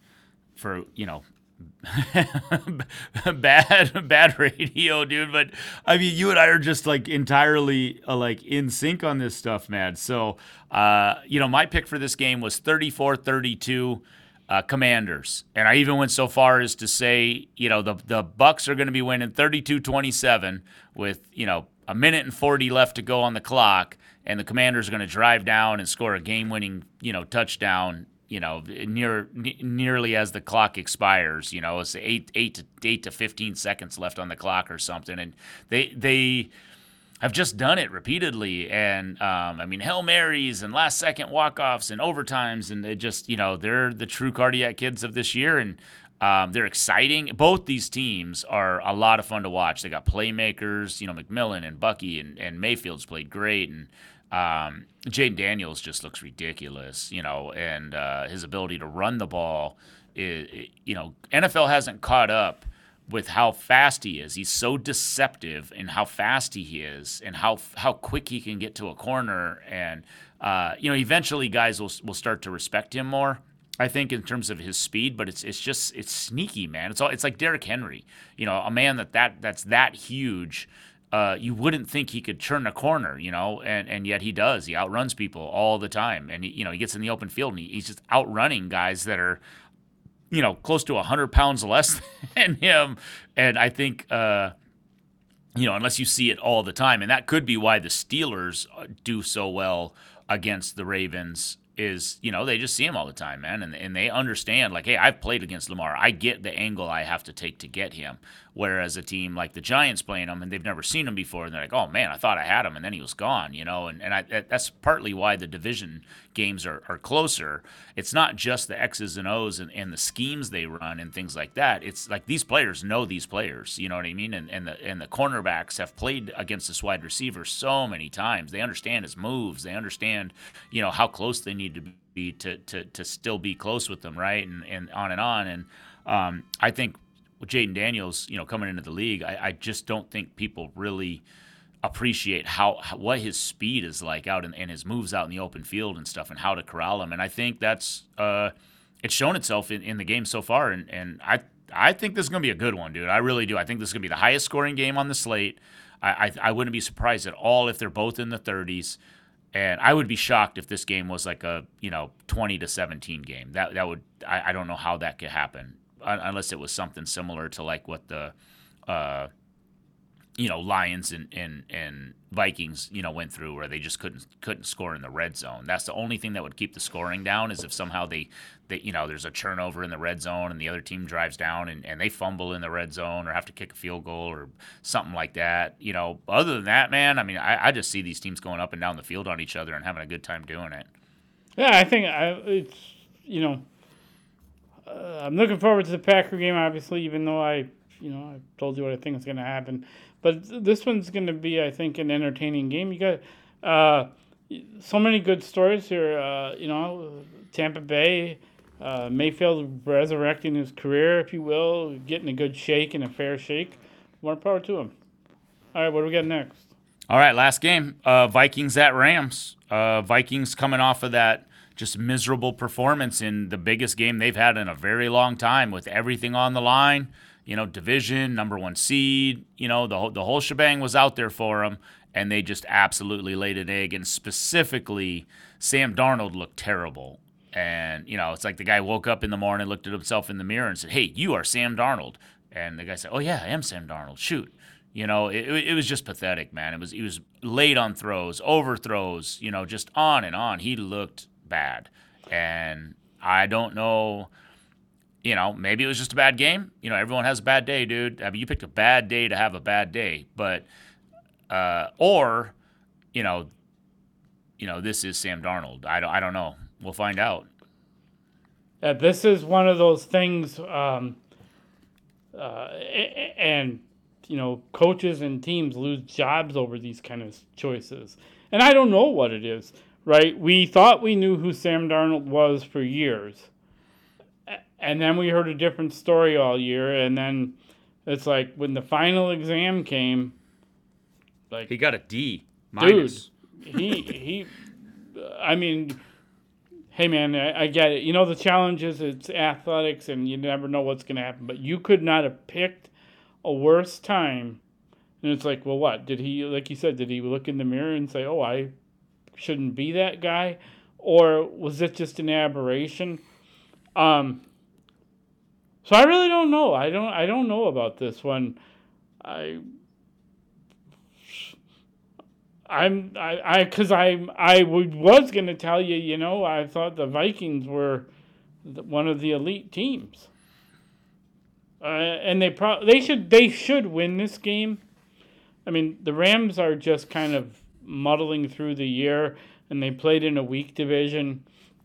bad radio, dude. But I mean, you and I are just like entirely like in sync on this stuff, man. So, my pick for this game was 34-32 Commanders, and I even went so far as to say, the Bucs are going to be winning 32-27 with a minute and 40 left to go on the clock, and the Commanders are going to drive down and score a game-winning, touchdown, nearly as the clock expires. It's 8 to 15 seconds left on the clock or something, and they have just done it repeatedly. And Hail Marys and last-second walk-offs and overtimes, and they just, they're the true cardiac kids of this year, and they're exciting. Both these teams are a lot of fun to watch. They got playmakers, McMillan and Bucky, and Mayfield's played great, and Jaden Daniels just looks ridiculous, and his ability to run the ball is, NFL hasn't caught up with how fast he is. He's so deceptive in how fast he is and how quick he can get to a corner, and eventually guys will start to respect him more, I think, in terms of his speed. But it's sneaky, man. It's like Derrick Henry, a man that's that huge. You wouldn't think he could turn a corner, and yet he does. He outruns people all the time, and he gets in the open field and he's just outrunning guys that are, close to 100 pounds less than him. And I think, unless you see it all the time, and that could be why the Steelers do so well against the Ravens, is, they just see him all the time, man, and they understand, like, hey, I've played against Lamar. I get the angle I have to take to get him. Whereas a team like the Giants playing him, and they've never seen him before, and they're like, oh, man, I thought I had him, and then he was gone, and that's partly why the division games are closer. It's not just the X's and O's and the schemes they run and things like that. It's like these players know these players, you know what I mean? And the cornerbacks have played against this wide receiver so many times. They understand his moves. They understand, how close they need to be to still be close with them, right? And on and on. And I think with Jaden Daniels, coming into the league, I just don't think people really appreciate what his speed is like out and his moves out in the open field and stuff, and how to corral him. And I think that's it's shown itself in the game so far. And I think this is going to be a good one, dude. I really do. I think this is going to be the highest scoring game on the slate. I wouldn't be surprised at all if they're both in the 30s. And I would be shocked if this game was like a 20-17 game. That would I don't know how that could happen, unless it was something similar to like what the Lions and Vikings went through, where they just couldn't score in the red zone. That's the only thing that would keep the scoring down, is if somehow they there's a turnover in the red zone and the other team drives down and they fumble in the red zone or have to kick a field goal or something like that. Other than that, man, I just see these teams going up and down the field on each other and having a good time doing it. Yeah, I think it's I'm looking forward to the Packer game. Obviously, even though I told you what I think is going to happen, but this one's going to be, I think, an entertaining game. You got so many good stories here. Tampa Bay, Mayfield resurrecting his career, if you will, getting a good shake and a fair shake. More power to him. All right, what do we got next? All right, last game. Vikings at Rams. Vikings coming off of that just miserable performance in the biggest game they've had in a very long time, with everything on the line. Division, number one seed. The whole shebang was out there for them, and they just absolutely laid an egg. And specifically, Sam Darnold looked terrible. And it's like the guy woke up in the morning, looked at himself in the mirror, and said, "Hey, you are Sam Darnold." And the guy said, "Oh yeah, I am Sam Darnold. Shoot." It was just pathetic, man. He was late on throws, overthrows, just on and on. He looked bad. And I don't know, maybe it was just a bad game. Everyone has a bad day, dude. I mean, you picked a bad day to have a bad day. But, this is Sam Darnold. I don't know. We'll find out. This is one of those things, and coaches and teams lose jobs over these kind of choices. And I don't know what it is, right? We thought we knew who Sam Darnold was for years. And then we heard a different story all year. And then it's like when the final exam came, he got a D minus. Dude, I mean, hey man, I get it. The challenge is it's athletics and you never know what's going to happen. But you could not have picked a worse time. And it's like, well, what? Did he, like you said, did he look in the mirror and say, oh, I shouldn't be that guy? Or was it just an aberration? So I really don't know. I don't know about this one. I was going to tell you, I thought the Vikings were one of the elite teams. And they should win this game. I mean, the Rams are just kind of muddling through the year, and they played in a weak division.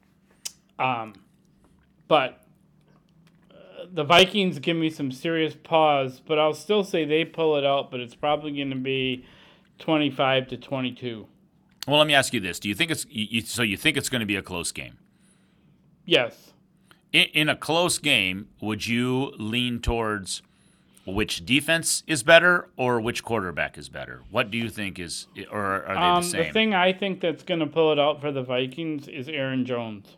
But the Vikings give me some serious pause, but I'll still say they pull it out, but it's probably going to be 25-22. Well, let me ask you this: do you think you think it's going to be a close game? Yes. In a close game, would you lean towards which defense is better or which quarterback is better? What do you think is, or are they the same? The thing I think that's going to pull it out for the Vikings is Aaron Jones.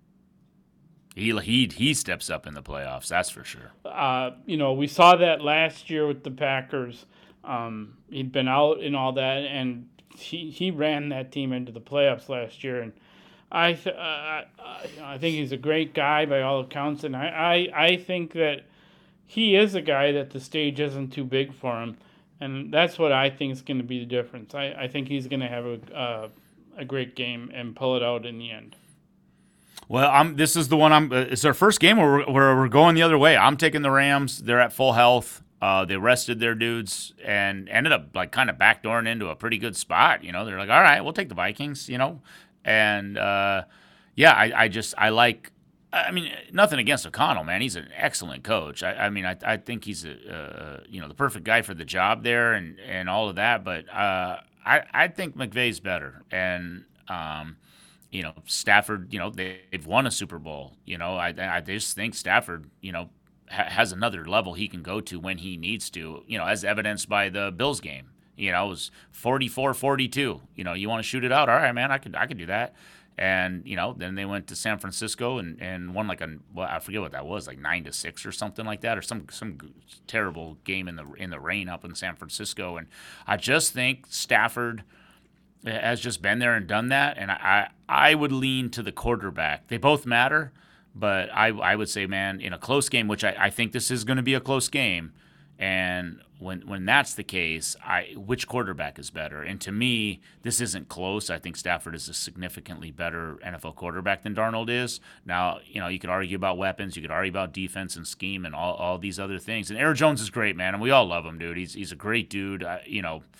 He steps up in the playoffs, that's for sure. We saw that last year with the Packers. He'd been out and all that, and he ran that team into the playoffs last year, and I think he's a great guy by all accounts, and I think that he is a guy that the stage isn't too big for him, and that's what I think is going to be the difference. I think he's going to have a great game and pull it out in the end. Well, this is the one it's our first game where we're going the other way. I'm taking the Rams. They're at full health. They rested their dudes and ended up like kind of backdooring into a pretty good spot. They're like, all right, we'll take the Vikings. And I like. I mean, nothing against O'Connell, man. He's an excellent coach. I think he's the perfect guy for the job there and all of that. But I think McVay's better. And Stafford. They've won a Super Bowl. I just think Stafford. Has another level he can go to when he needs to. As evidenced by the Bills game. It was 44-42. You want to shoot it out? All right, man. I could do that. And then they went to San Francisco and won I forget what that was, like 9-6 or something like that, or some terrible game in the rain up in San Francisco. And I just think Stafford has just been there and done that. And I would lean to the quarterback. They both matter, but I would say, man, in a close game, which I think this is going to be a close game, and when that's the case, which quarterback is better? And to me, this isn't close. I think Stafford is a significantly better NFL quarterback than Darnold is. Now, you could argue about weapons, you could argue about defense and scheme and all these other things. And Aaron Jones is great, man, and we all love him, dude. He's a great dude,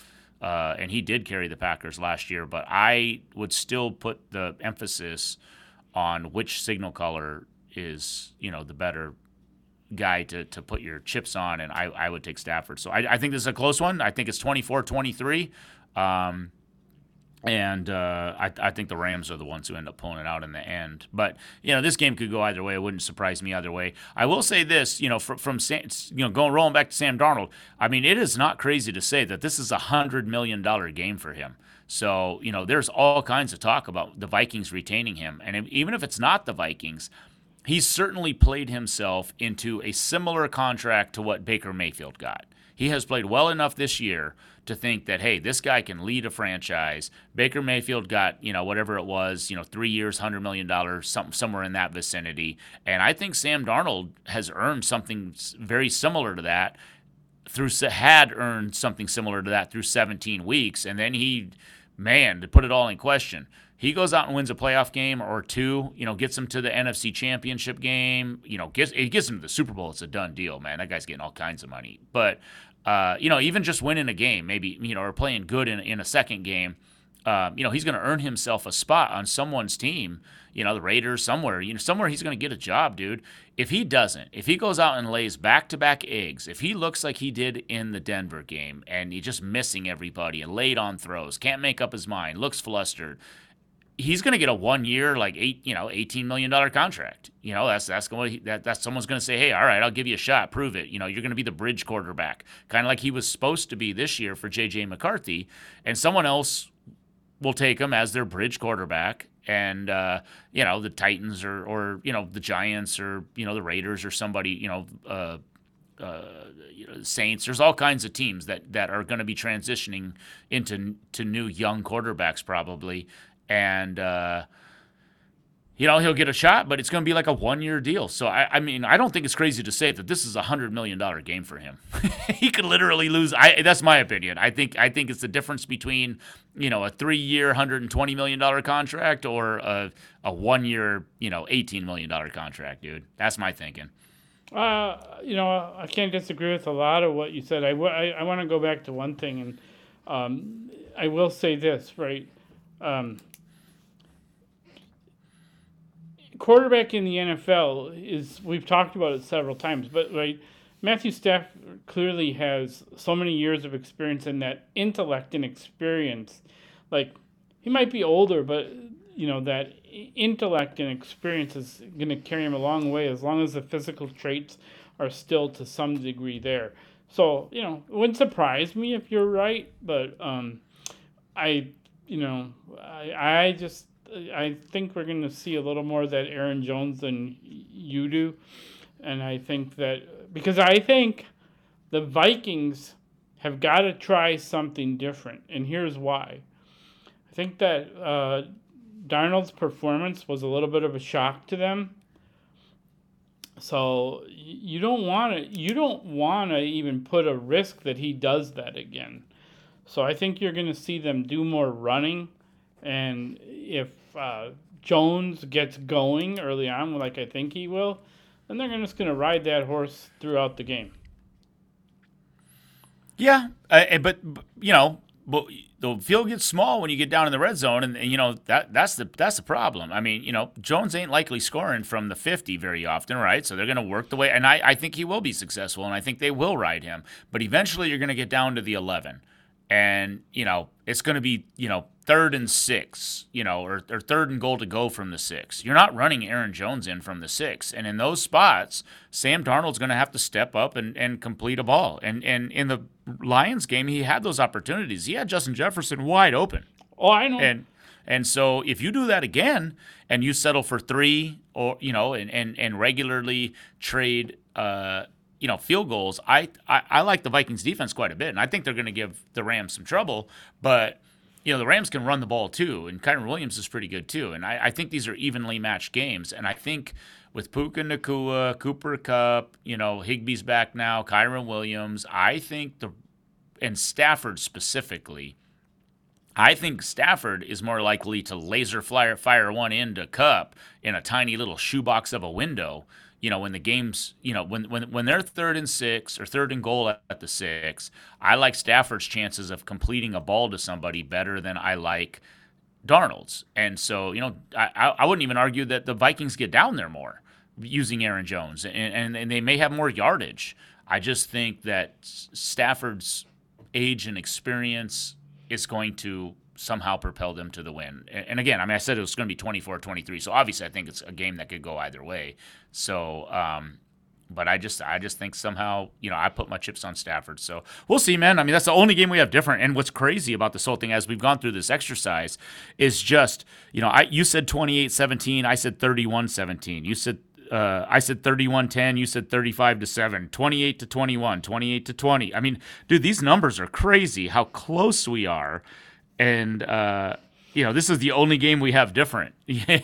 and he did carry the Packers last year. But I would still put the emphasis on which signal caller is, the better guy to put your chips on, and I would take Stafford. So I think this is a close one. I think it's 24-23. And I think the Rams are the ones who end up pulling it out in the end. But this game could go either way. It wouldn't surprise me either way. I will say this, from rolling back to Sam Darnold. I mean, it is not crazy to say that this is $100 million game for him. So there's all kinds of talk about the Vikings retaining him, and even if it's not the Vikings, he's certainly played himself into a similar contract to what Baker Mayfield got. He has played well enough this year to think that, hey, this guy can lead a franchise. Baker Mayfield got, whatever it was, 3 years, $100 million, somewhere in that vicinity. And I think Sam Darnold has earned something very similar to that through 17 weeks. And then to put it all in question, he goes out and wins a playoff game or two, gets him to the NFC Championship game, gets him to the Super Bowl. It's a done deal, man. That guy's getting all kinds of money. But, even just winning a game, maybe, or playing good in a second game, he's going to earn himself a spot on someone's team, the Raiders, somewhere he's going to get a job, dude. If he goes out and lays back-to-back eggs, if he looks like he did in the Denver game and he's just missing everybody and late on throws, can't make up his mind, looks flustered, he's going to get a 1 year, $18 million contract. That's someone's going to say, hey, all right, I'll give you a shot, prove it. You're going to be the bridge quarterback, kind of like he was supposed to be this year for J.J. McCarthy, and someone else will take him as their bridge quarterback. And the Titans or the Giants or the Raiders or somebody, Saints. There's all kinds of teams that are going to be transitioning into new young quarterbacks probably. And, he'll get a shot, but it's going to be like a 1 year deal. So, I mean, I don't think it's crazy to say that this is a $100 million game for him. He could literally lose. That's my opinion. I think it's the difference between, a 3 year, $120 million contract or a 1 year, $18 million contract, dude. That's my thinking. I can't disagree with a lot of what you said. I want to go back to one thing, and I will say this, right? Quarterback in the NFL we've talked about it several times, but right, Matthew Stafford clearly has so many years of experience in that intellect and experience. Like, he might be older, but that intellect and experience is going to carry him a long way as long as the physical traits are still to some degree there. So, it wouldn't surprise me if you're right, but I think we're going to see a little more of that Aaron Jones than you do. And I think that, because I think the Vikings have got to try something different. And here's why. I think that Darnold's performance was a little bit of a shock to them. So you don't want to even put a risk that he does that again. So I think you're going to see them do more running. And if Jones gets going early on, like I think he will, then they're just going to ride that horse throughout the game. Yeah, but the field gets small when you get down in the red zone, and that's the problem. I mean, Jones ain't likely scoring from the 50 very often, right? So they're going to work the way, and I think he will be successful, and I think they will ride him. But eventually, you're going to get down to the 11. And, it's going to be, 3rd and 6, or 3rd and goal to go from the 6. You're not running Aaron Jones in from the 6. And in those spots, Sam Darnold's going to have to step up and complete a ball. And in the Lions game, he had those opportunities. He had Justin Jefferson wide open. Oh, I know. And so if you do that again and you settle for 3 or, and regularly trade field goals, I like the Vikings defense quite a bit, and I think they're going to give the Rams some trouble, but the Rams can run the ball too, and Kyren Williams is pretty good too, and I think these are evenly matched games, and I think with Puka Nacua, Cooper Kupp, Higbee's back now, Kyren Williams, I think and Stafford specifically, I think Stafford is more likely to laser fire one into Kupp in a tiny little shoebox of a window. When the game's, when they're 3rd and 6 or 3rd and goal at the 6, I like Stafford's chances of completing a ball to somebody better than I like Darnold's. And so, I wouldn't even argue that the Vikings get down there more using Aaron Jones, and they may have more yardage. I just think that Stafford's age and experience is going to somehow propel them to the win. And again, I said it was going to be 24-23, so obviously I think it's a game that could go either way. So, but I just think somehow, I put my chips on Stafford. So we'll see, man. That's the only game we have different. And what's crazy about this whole thing as we've gone through this exercise is just, you said 28-17, I said 31-17. You said I said 31-10, you said 35-7, 28-21, 28-20. Dude, these numbers are crazy how close we are. And this is the only game we have different,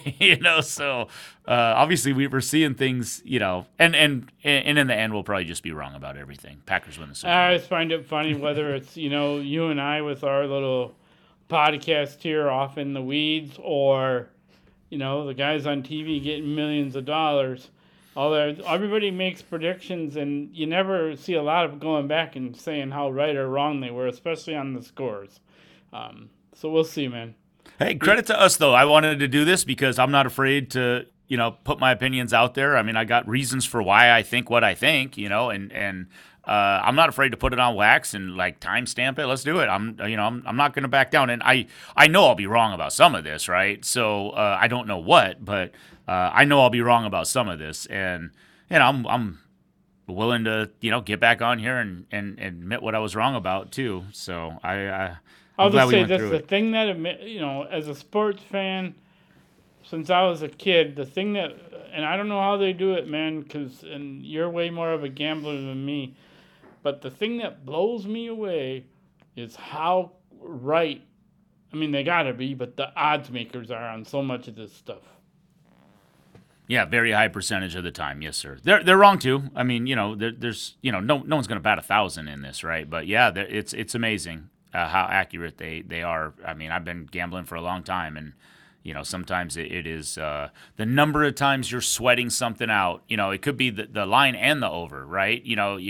so obviously we were seeing things, and in the end, we'll probably just be wrong about everything. Packers win the Super Bowl. I just find it funny whether it's, you and I with our little podcast here off in the weeds or, the guys on TV getting millions of dollars. Everybody makes predictions, and you never see a lot of going back and saying how right or wrong they were, especially on the scores. So we'll see, man. Hey, credit to us, though. I wanted to do this because I'm not afraid to, put my opinions out there. I got reasons for why I think what I think, and I'm not afraid to put it on wax and timestamp it. Let's do it. I'm not going to back down. And I know I'll be wrong about some of this, right? So I don't know what, but I know I'll be wrong about some of this, and I'm willing to get back on here and admit what I was wrong about too. So I'll just say this: the thing that as a sports fan, since I was a kid, the thing that, and I don't know how they do it, man, and you're way more of a gambler than me, but the thing that blows me away is how right, they gotta be, but the odds makers are on so much of this stuff. Yeah, very high percentage of the time, yes, sir. They're wrong too. There's no one's gonna bat 1,000 in this, right? But yeah, it's amazing how accurate they are. I've been gambling for a long time, and sometimes it is the number of times you're sweating something out. It could be the line and the over, right?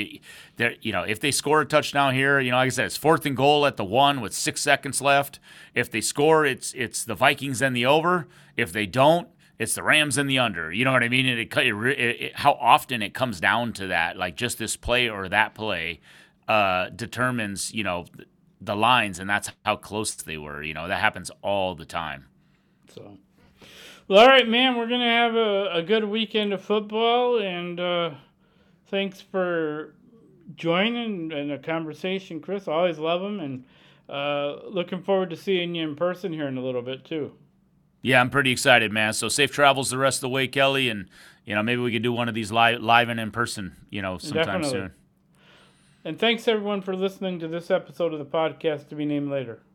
If they score a touchdown here, like I said, it's 4th and goal at the 1 with 6 seconds left. If they score, it's the Vikings and the over. If they don't, it's the Rams and the under. You know what I mean? And how often it comes down to that, like just this play or that play determines, the lines, and that's how close they were. That happens all the time. So, well, all right, man, we're going to have a good weekend of football, and thanks for joining in a conversation, Chris. I always love them, and looking forward to seeing you in person here in a little bit, too. Yeah, I'm pretty excited, man. So safe travels the rest of the way, Kelly, and, maybe we could do one of these live and in person, sometime Definitely. soon. And thanks, everyone, for listening to this episode of the podcast To Be Named Later.